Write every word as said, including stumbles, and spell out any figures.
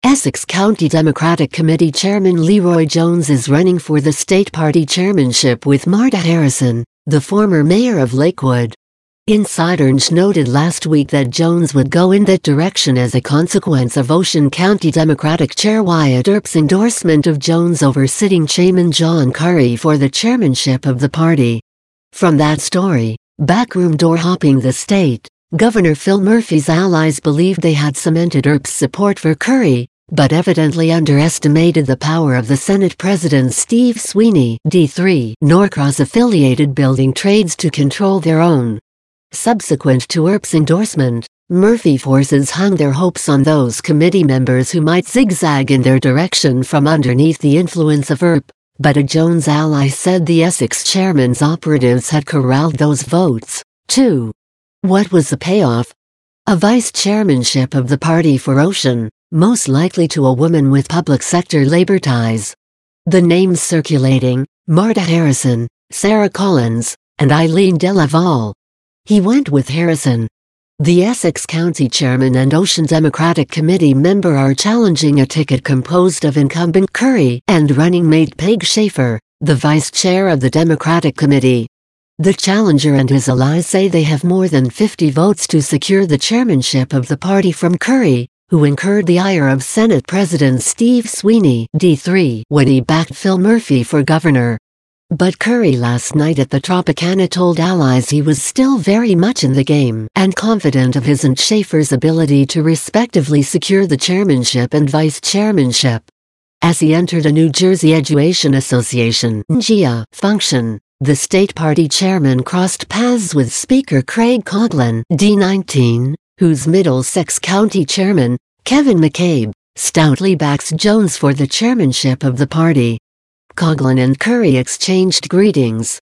Essex County Democratic Committee Chairman Leroy Jones is running for the state party chairmanship with Marta Harrison, the former mayor of Lakewood. Insiders noted last week that Jones would go in that direction as a consequence of Ocean County Democratic Chair Wyatt Earp's endorsement of Jones over sitting chairman John Curry for the chairmanship of the party. From that story, backroom door hopping the state, Governor Phil Murphy's allies believed they had cemented Earp's support for Curry, but evidently underestimated the power of the Senate President Steve Sweeney, D three Norcross-affiliated building trades to control their own. Subsequent to Earp's endorsement, Murphy forces hung their hopes on those committee members who might zigzag in their direction from underneath the influence of Earp, but a Jones ally said the Essex chairman's operatives had corralled those votes, too. What was the payoff? A vice chairmanship of the party for Ocean, most likely to a woman with public sector labor ties. The names circulating: Marta Harrison, Sarah Collins, and Eileen De La Valle. He went with Harrison. The Essex County Chairman and Ocean Democratic Committee member are challenging a ticket composed of incumbent Curry and running mate Peg Schaefer, the vice chair of the Democratic Committee. The challenger and his allies say they have more than fifty votes to secure the chairmanship of the party from Curry, who incurred the ire of Senate President Steve Sweeney, D three, when he backed Phil Murphy for governor. But Curry last night at the Tropicana told allies he was still very much in the game and confident of his and Schaefer's ability to respectively secure the chairmanship and vice chairmanship. As he entered a New Jersey Education Association (N G A) function, the state party chairman crossed paths with Speaker Craig Coughlin, D nineteen, whose Middlesex County chairman, Kevin McCabe, stoutly backs Jones for the chairmanship of the party. Coughlin and Curry exchanged greetings,